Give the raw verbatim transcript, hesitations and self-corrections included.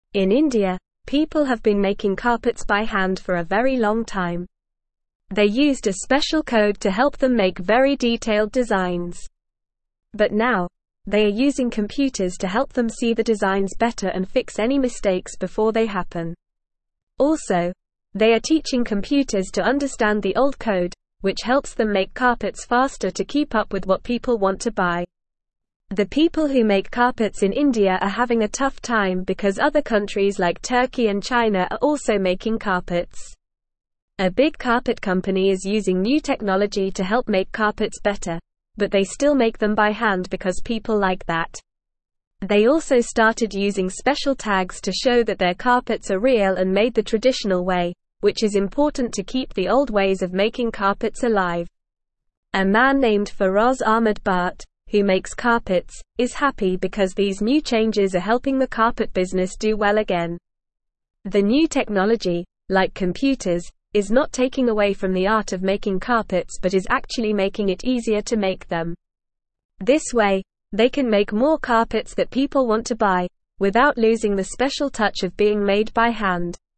In India, people have been making carpets by hand for a very long time. They used a special code to help them make very detailed designs. But now, they are using computers to help them see the designs better and fix any mistakes before they happen. Also, they are teaching computers to understand the old code, which helps them make carpets faster to keep up with what people want to buy. The people who make carpets in India are having a tough time because other countries like Turkey and China are also making carpets. A big carpet company is using new technology to help make carpets better, but they still make them by hand because people like that. They also started using special tags to show that their carpets are real and made the traditional way, which is important to keep the old ways of making carpets alive. A man named Feroz Ahmed Bhatt, who makes carpets, is happy because these new changes are helping the carpet business do well again. The new technology, like computers, is not taking away from the art of making carpets but is actually making it easier to make them. This way, they can make more carpets that people want to buy, without losing the special touch of being made by hand.